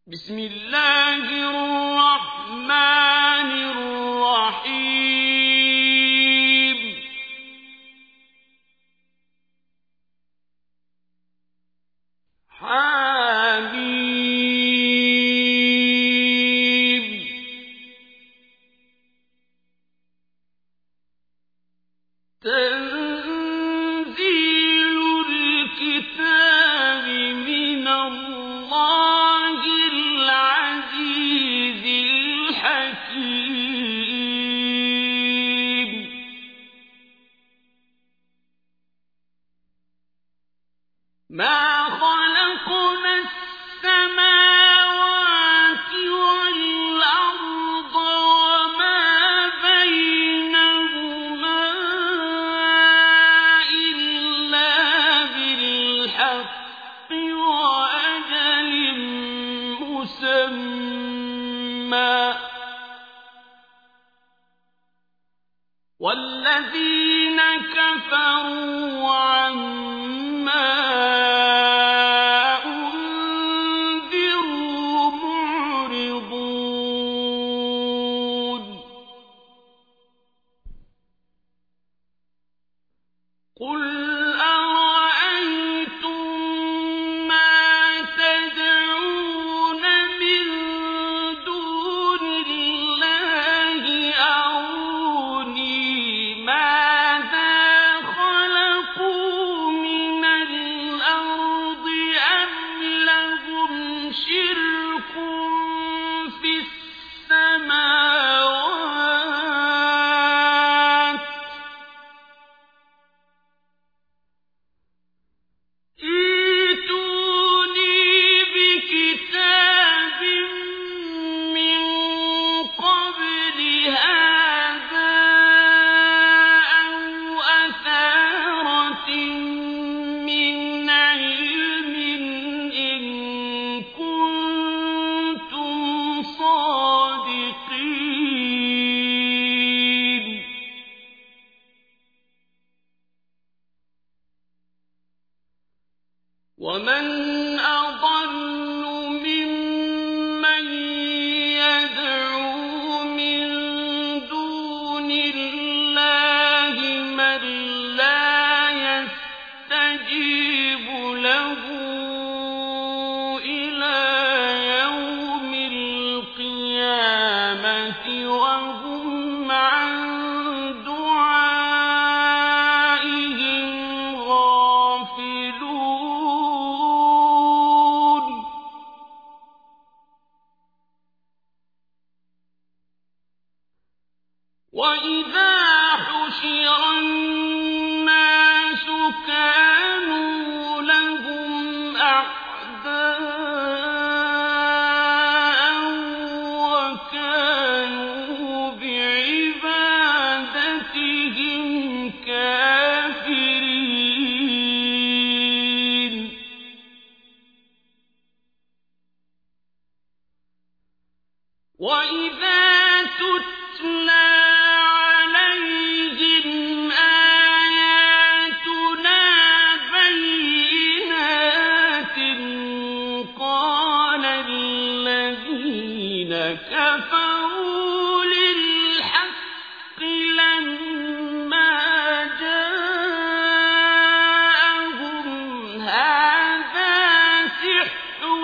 بسم الله الرحمن الرحيم حميم تنزيل الكتاب من الله العزيز الحكيم ما خلقنا السماوات والأرض وما بينهما إلا بالحق وأجل مسمى والذين كفروا عما أنذروا معرضون قل أرأيتم ما تدعون من دون الله أروني ماذا خلقوا من الأرض أم لهم شرك في السماوات ائتوني بكتاب من قبل هذا أو أثارة من علم إن كنتم صادقين ومن أضل ممن يدعو من دون الله من لا يستجيب له إلى يوم القيامة وهم عن دعائهم غافلون وإذا حشر الناس كانوا لهم أعداء وكانوا بعبادتهم كافرين وإذا تتلى عليهم آياتنا بينات قال الذين كفروا للحق لما جاءهم هذا سحر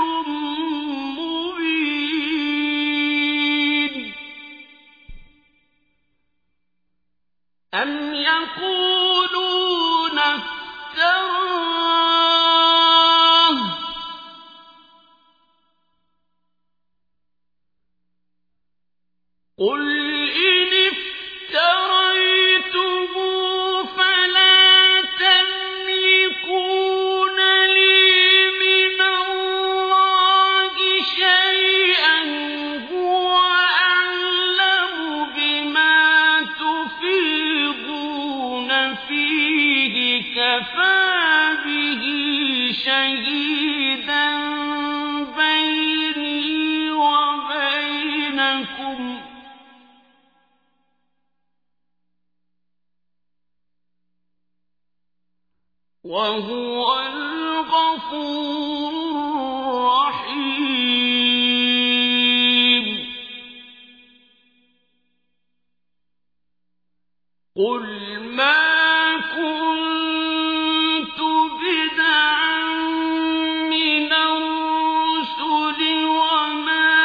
مبين أم يقولون افتراه قل إن افتريته فلا تملكون لي من الله شيئا هو أعلم بما تفيضون فيه كفى به شهيدا بيني وبينكم وهو الغفور الرحيم قُلْ مَا كُنتُ بِدْعًا مِّنَ الرُّسُلِ وَمَا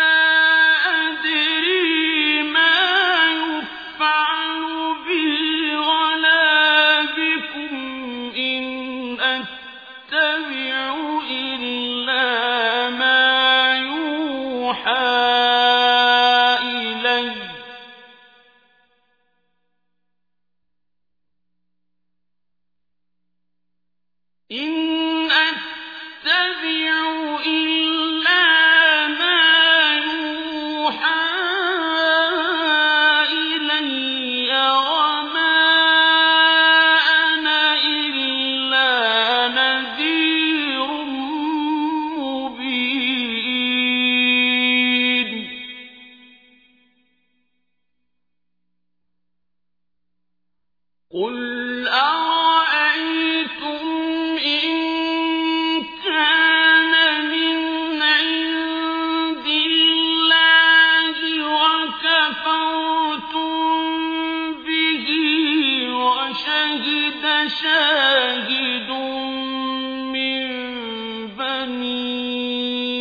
أَدْرِي مَا يُفْعَلُ بِي وَلَا بِكُمْ إِنْ أَتَّبِعُ إِلَّا مَا يُوحَىٰ إِلَيَّ وَمَا أَنَا إِلَّا نَذِيرٌ مُّبِينٌ قُلْ أَرَأَيْتُمْ إِن كَانَ مِنْ عِندِ اللَّهِ وَكَفَرْتُم بِهِ وَشَهِدَ شَاهِدٌ مِّن بَنِي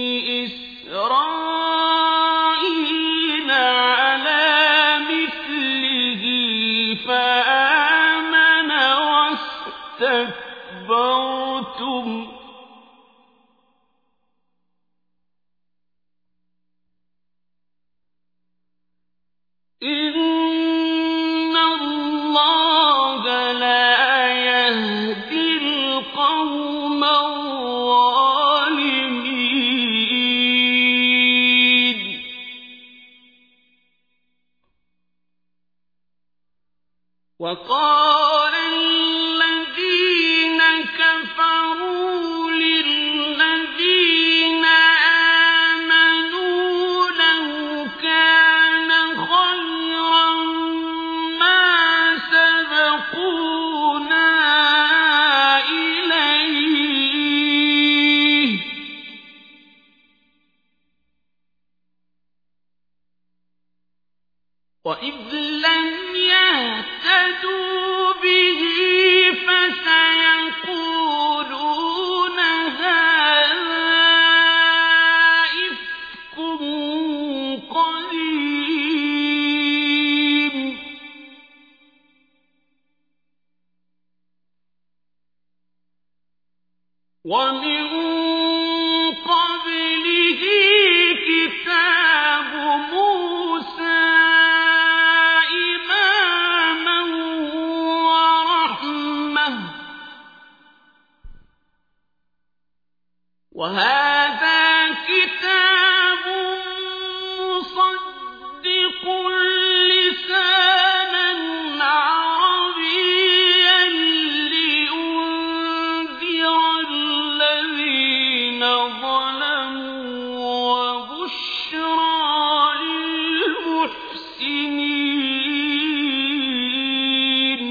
إِسْرَائِيلَ عَلَىٰ مِثْلِهِ فَآمَنَ وَاسْتَكْبَرْتُمْ إِنَّ اللَّهَ لَا يَهْدِي الْقَوْمَ الظَّالِمِينَ وَقَالَ الَّذِينَ كَفَرُوا لِلَّذِينَ آمَنُوا لَوْ كَانَ خَيْرًا مَّا سَبَقُونَا إِلَيْهِ وَإِذْ لَمْ يَهْتَدُوا بِهِ فَسَيَقُولُونَ هَٰذَا إِفْكٌ قَدِيمٌ وَمِن قَبْلِهِ كِتَابُ مُوسَىٰ إِمَامًا وَرَحْمَةً ۚ وَهَٰذَا كِتَابٌ مُّصَدِّقٌ لِّسَانًا عَرَبِيًّا لِّيُنذِرَ الَّذِينَ ظَلَمُوا وَبُشْرَىٰ لِلْمُحْسِنِينَ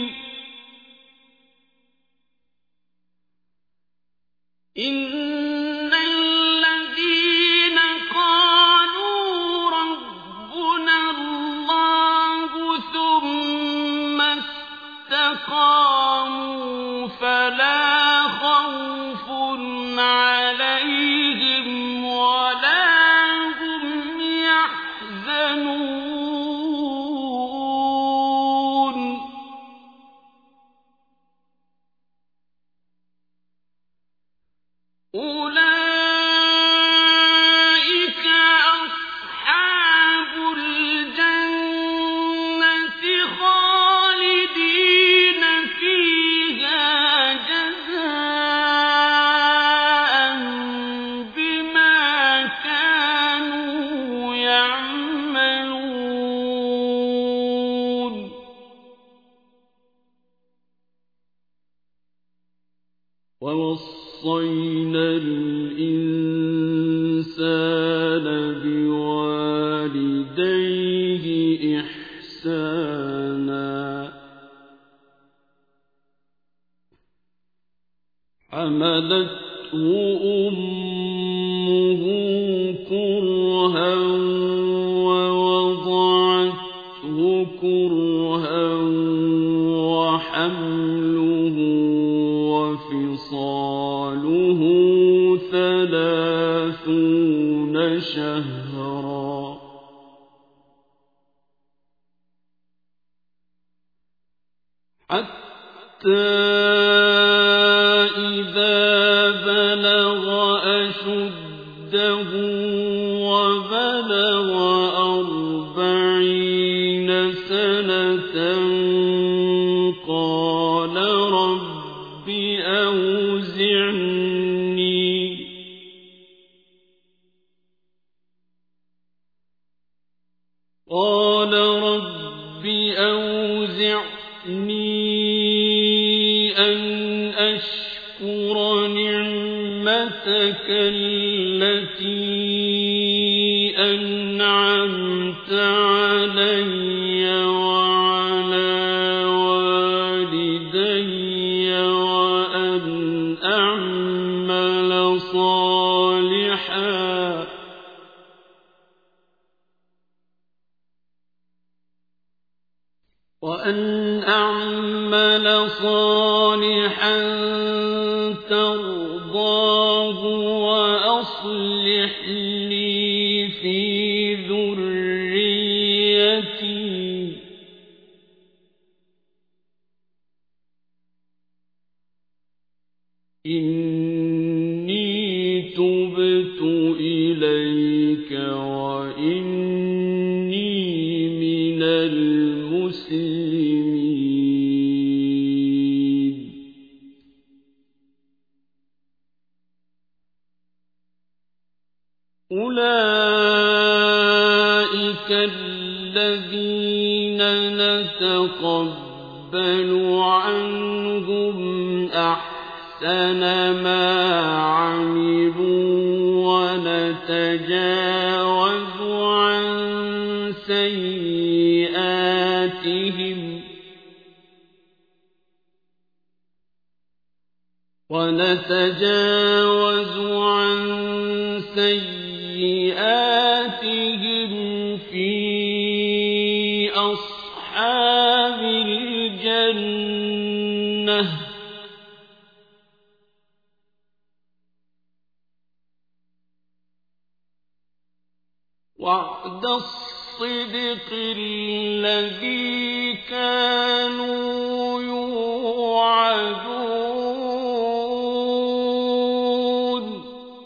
إِنَّ الَّذِينَ قَالُوا رَبُّنَا اللَّهُ ثُمَّ اسْتَقَامُوا فَلَا خَوْفٌ عَلَيْهِمْ وَلَا هُمْ يَحْزَنُونَ أُولَٰئِكَ أَصْحَابُ الْجَنَّةِ خَالِدِينَ فِيهَا جَزَاءً بِمَا كَانُوا يَعْمَلُونَ وَوَصَّيْنَا الْإِنسَانَ بِوَالِدَيْهِ إِحْسَانًا حَمَلَتْهُ أُمُّهُ كُرْهًا وَوَضَعَتْهُ كُرْهًا شهرا حتى إذا بلغ أشده وبلغ 40 سنة قال رب أوزعني أن أشكر نعمتك التي أنعمت علي وعلى والدي وأن أعمل صالحا ترضاه وأصلح لي في ذريتي إني تبت إليك وإني من المسلمين أولئك الذين نتقبل عنهم أحسن ما عملوا ونتجاوز عن سيئاتهم في أصحاب الجنة وعد الصدق الذي كانوا يوعدون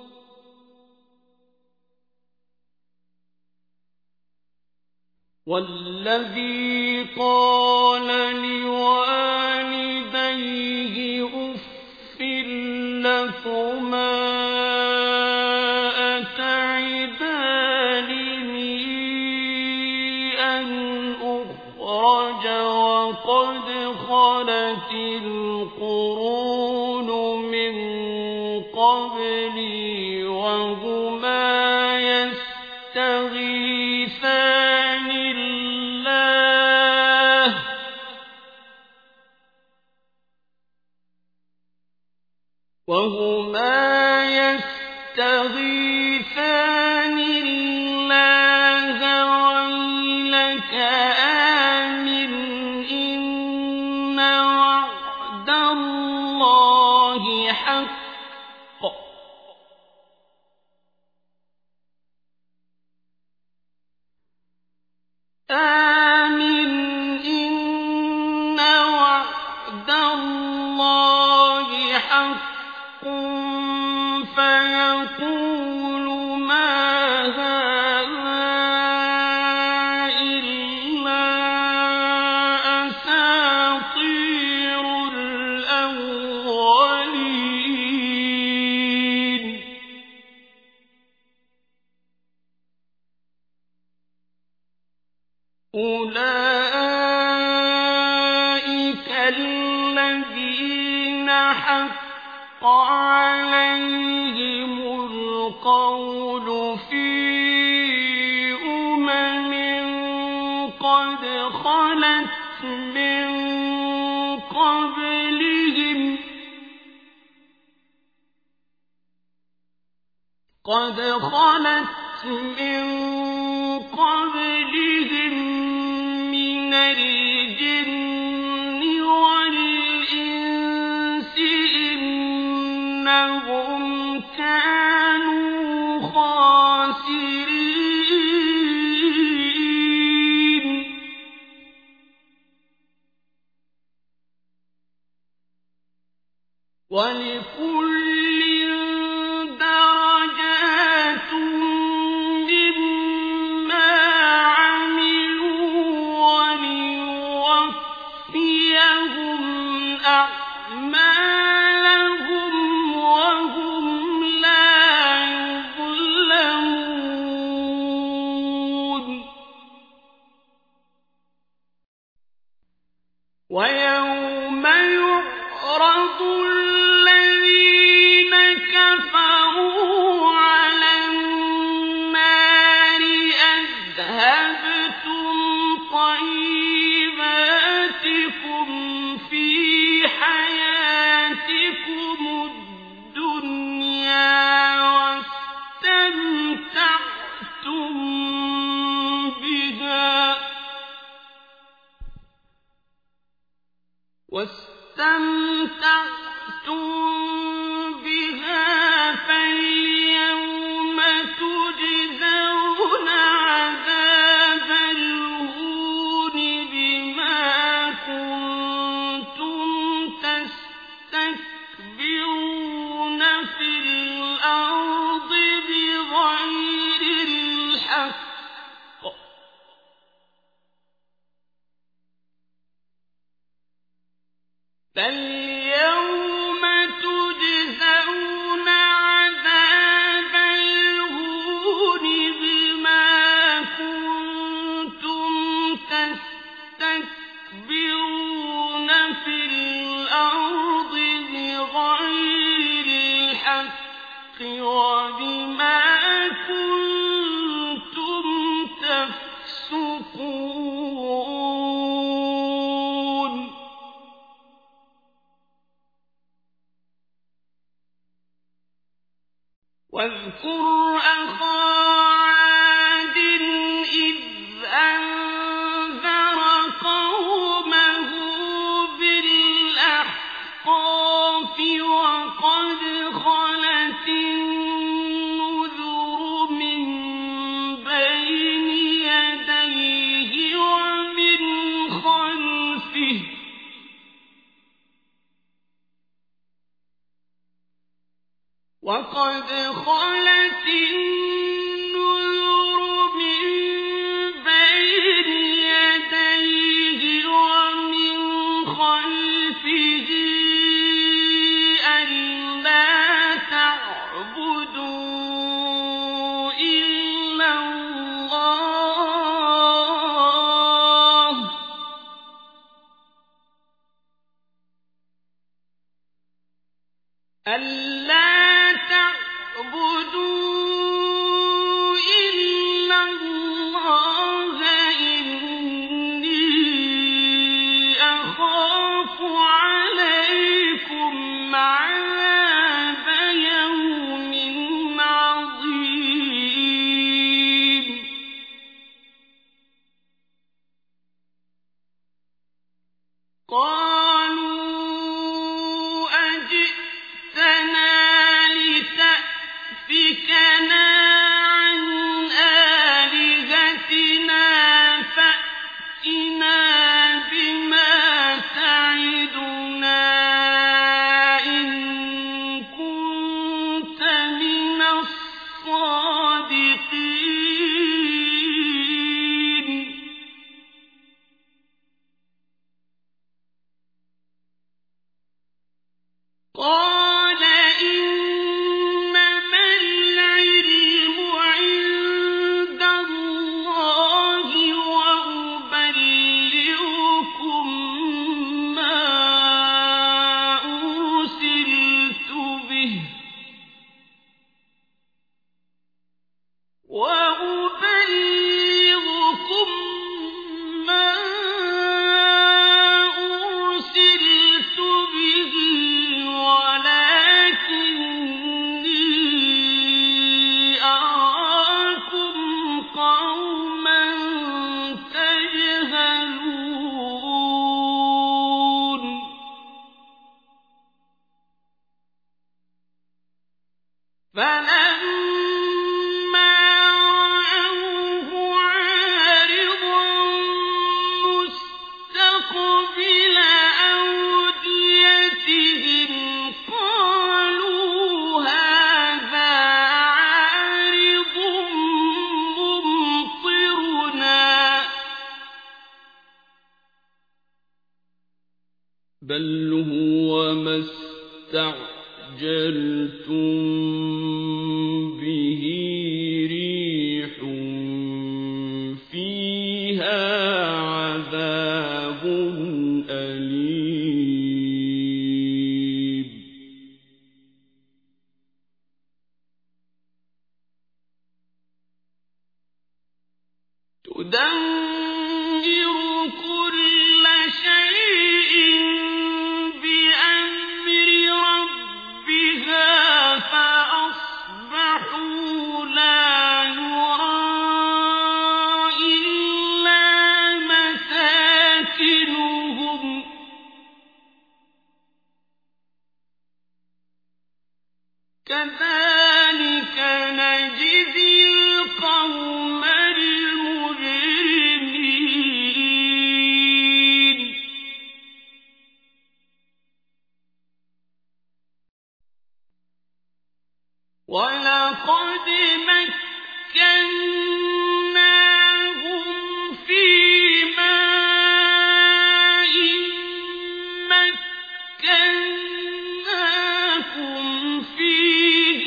والذي قال لوالديه أف لكما وقد خلت القرون من قبلي وهما يستغيثان الله ويلك آمن إن وعد الله حق آمن إن وعد الله حق فيقول ما هذا إلا أساطير الأولين أولئك الذين حق عليهم القول في قد خلت من قبلهم من الجن والإنس إنهم كانوا خاسرين الْخَاسِرِينَ وَلِكُلٍّ دَرَجَاتٌ مِّمَّا عَمِلُوا وَلِيُوَفِّيَهُمْ أَعْمَالَهُمْ وَهُمْ لَا يُظْلَمُونَ وَيَوْمَ يُعْرَضُ بل هو ما استعجلتم به ريح فيها عذاب أليم تدمر كل شيء بأمر ربها فأصبحوا لا يرى إلا مساكنهم كذلك نجزي القوم المجرمين ولقد مكناهم في ماء مكناكم فيه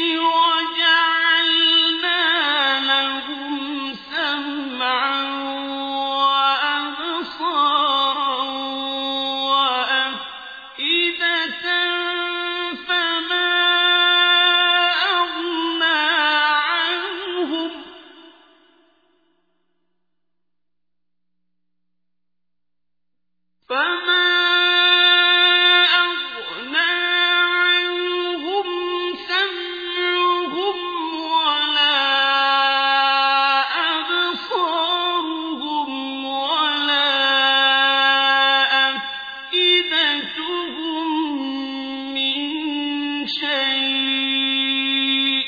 وجعلنا لهم سمعا وأبصارا وأفئدة فما أغنى عنهم سمعهم ولا أبصارهم ولا أفئدتهم من شيء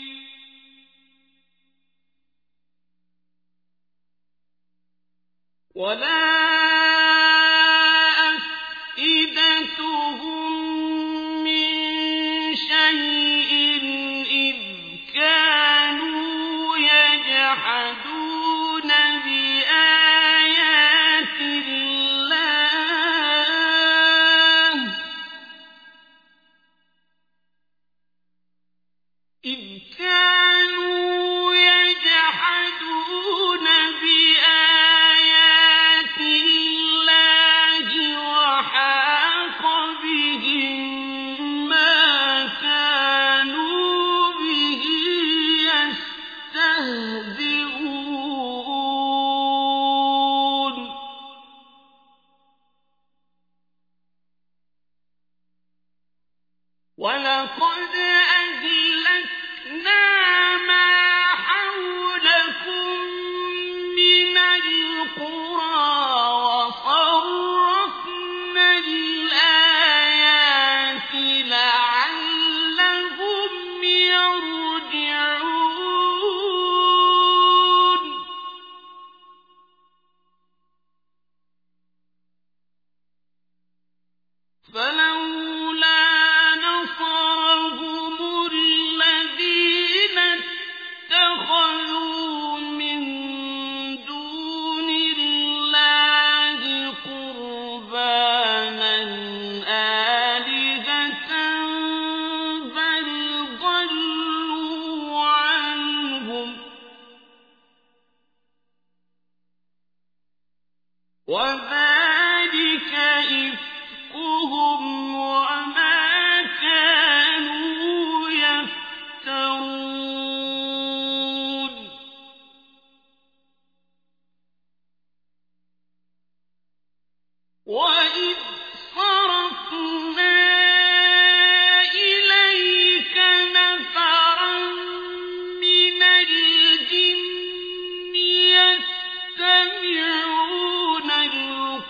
إذ كانوا يجحدون بآيات الله وحاق بهم ما كانوا به يستهزئون ولقد أهلكنا ما حولكم من القرى وصرفنا الآيات لعلهم يرجعون فلولا نصرهم الذين اتخذوا من دون الله قربانا آلهة بل ضلوا عنهم وذلك إفكهم وما كانوا يفترون وإذ صرفنا إليك نفرا من الجن يستمعون القرآن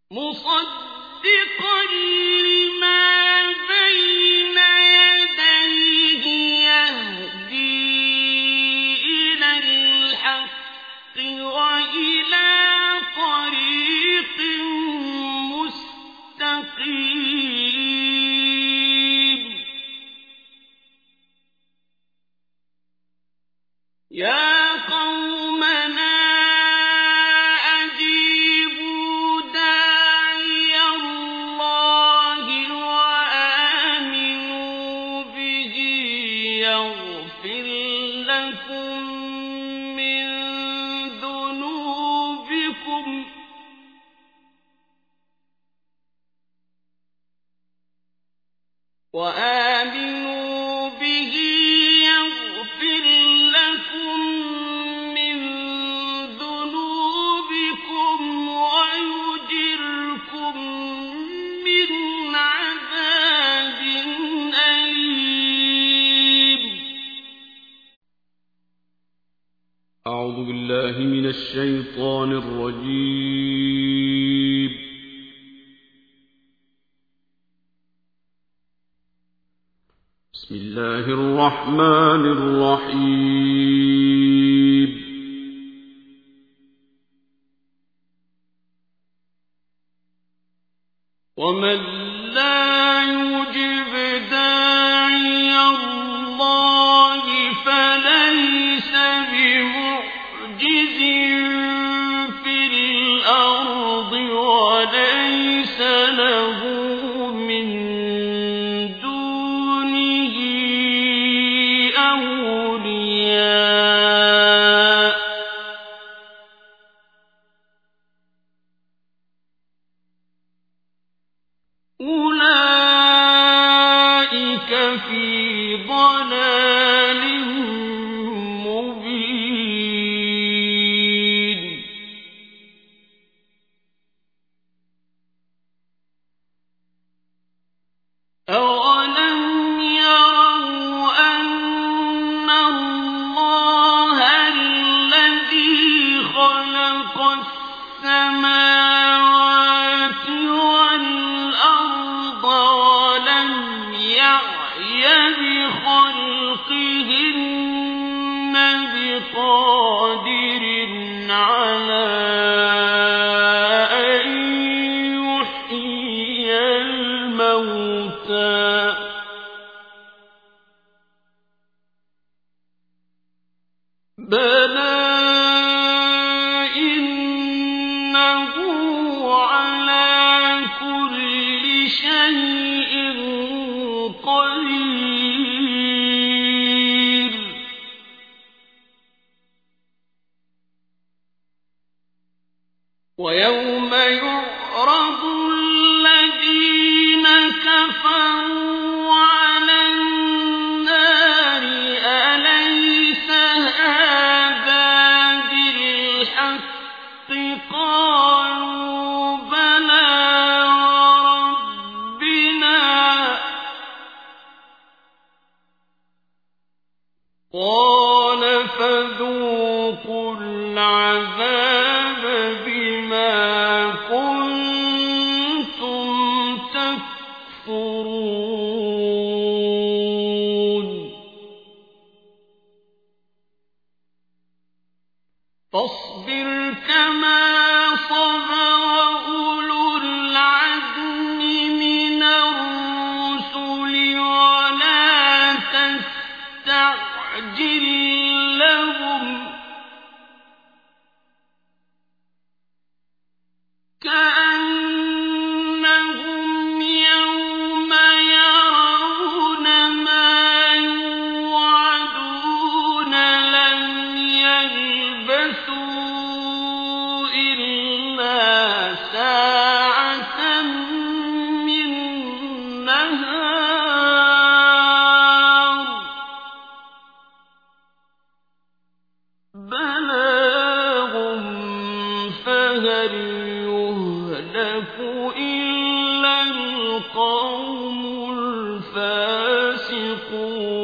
مصدقا لما بين يديه يهدي إلى الحق وإلى طريق مستقيم يا قومنا أجيبوا داعي الله وآمنوا به يغفر لكم من ذنوبكم ويجركم من عذاب أليم. أعوذ بالله من الشيطان الرجيم. بسم الله الرحمن الرحيم. ومن لا يجب داعي الله فليس بمعجز في الأرض وليس له من دونه أولياء أولئك في ضلال مبين. أولم يروا أن الله الذي خلق السماوات والأرض ولم يعي بخلقهن بقادر على أن يحيي الموتى بلى إنه على كل شيء قدير. ويوم يعرض الذين كفروا على النار أليس هذا بالحق قالوا بلى وربنا قال فذوقوا العذاب بما كنتم تكفرون. فاصبر كما صبر أولو العزم من الرسل ولا تستعجل لهم كأنهم يوم يرون ما يوعدون لم يلبثوا إلا ساعة من نهار بلاغ فهل يهلك إلا القوم الفاسقون.